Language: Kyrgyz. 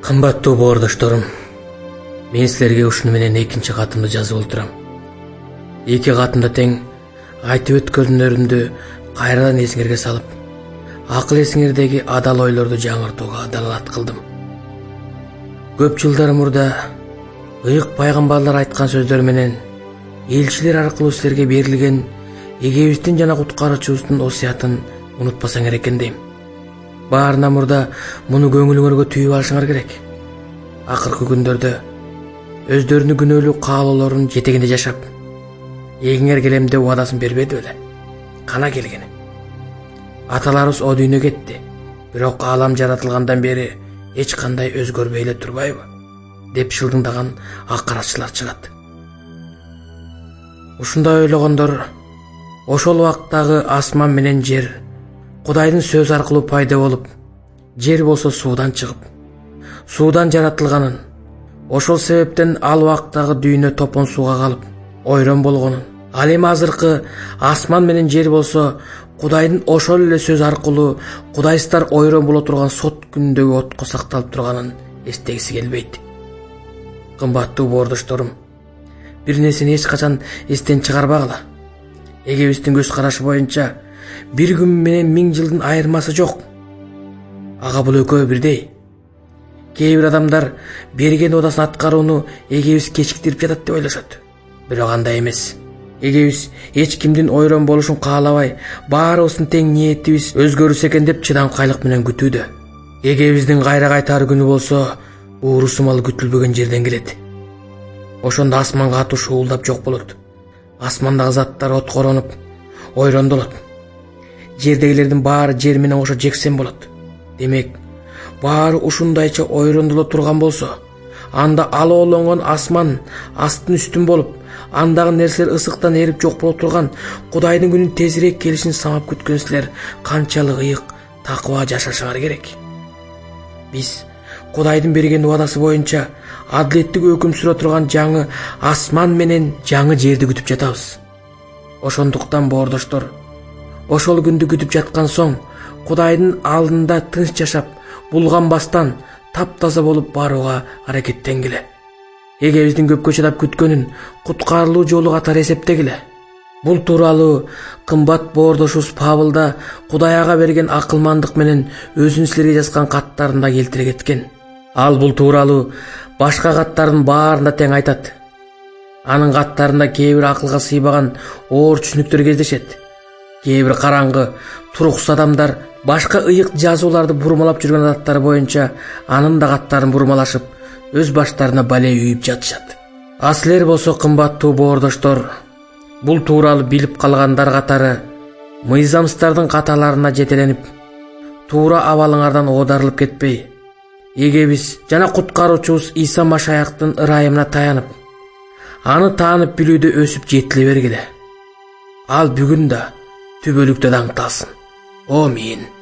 Кымбаттуу боордошторум, мен силерге ушуну менен экинчи катымды жазып отурам. Эки катымда тең айтып өткөнлөрүмдү кайрадан эсиңерге салып, акыл эсиңердеги адал ойлорду жаңыртууга далалат кылдым. Көп жылдар мурда ыйык пайгамбарлар айткан сөздөр менен элчилер аркылуу силерге берилген эгебиздин жана куткаруучубуздун осуятын унутпасаңар экен дейм. Баарына мурда муну көңүлүңөргө түйүп алышыңар керек. Акыркы күндөрдө өздөрүнүн күнөөлүү каалоолорун жетегинде жашап, эгиңер келем деп убадасын бербеди беле? Кана келгени. Аталарыбыз о дүйнө кетти, бирок аалам жаратылгандан бери эч кандай өзгөрбөй эле турбайбы? Деп шылдыңдаган акыратчылар чыгат. Ушундай ойлогондор ошол убактагы асман менен жер Кудайдын сөз аркылуу пайда болуп, жер болсо суудан чыгып, суудан жаратылганын, ошол себептен ал убактагы дүйнө топон сууга калып, ойрон болгонун, ал эми азыркы асман менен жер болсо Кудайдын ошол эле сөз аркылуу кудайсыздар ойрон боло турган сот күнүндөгү отко сакталып турганын эстегиси келбейт. Кымбаттуу боордошторум, бир нерсени эч качан эстен чыгарбагыла. Эгебиздин көз карашы боюнча бир күн менен 1000 жылдын айырмасы жок. Ага бул экөө бирдей. Кээ бир адамдар берген одасын аткарууну эгебиз кечиктирип жатат деп ойлошот. Бирок андай эмес. Эгебиз эч кимдин ойрон болушун каалабай, баарыбыздын тең ниетибиз өзгөрүрсө экен деп чыдамкайлык менен күтүүдө. Эгебиздин кайра кайтаар күнү болсо, уурусумал күтүлбөгөн жерден келет. Ошондо асманга атуу шуулдап жок болот. Асмандагы заттар откоронуп, ойрондолот. Жердегилердин баары жер менен кошо жексен болот. Демек, баары ушундайча ойрондоло турган болсо, анда алоолонгон асман астын үстүн болуп, андагы нерселер ысыктан эрип жок боло турган Кудайдын күнүн тезирээк келишин самап күткөн силер канчалык ыйык, такыба жашашыңар керек. Биз Кудайдын берген убадасы боюнча адилеттик өкүм сүрө турган жаңы асман менен жаңы жерди күтүп жатабыз. Ошондуктан боордоштор, ошол күндү күтүп жаткан соң, Кудайдын алдында тынч жашап, булганбастан, таптаза болуп барууга аракеттенгиле. Эгебиздин көпкө чыдап күткөнүн куткарылуу жолу катары эсептегиле. Бул тууралуу кымбат боордошубуз Павылда Кудай ага берген акылмандык менен өзүнүн силерге жазган каттарында келтире кеткен. Ал бул тууралуу башка каттардын баарында тең айтат. Анын каттарында кээ бир акылга сыйбаган оор түшүнүктөр кездешет. Кээ бир караңгы, туруксуз адамдар башка ыйык жазууларды бурмалап жүргөн адаттары боюнча анын да каттарын бурмалашып, өз баштарына бале үйүп жатышат. А силер болсо, кымбаттуу боордоштор, бул тууралуу билип калгандар катары мыйзамсыздардын каталарына жетеленип, туура абалыңардан оодарылып кетпей, эгебиз жана куткаруучубуз Иса Машаяктын ырайымына таянып, аны таанып билүүдө өсүп жетиле бергиле. Ал бүгүн да түбөлүктө даңкталсын. Амин.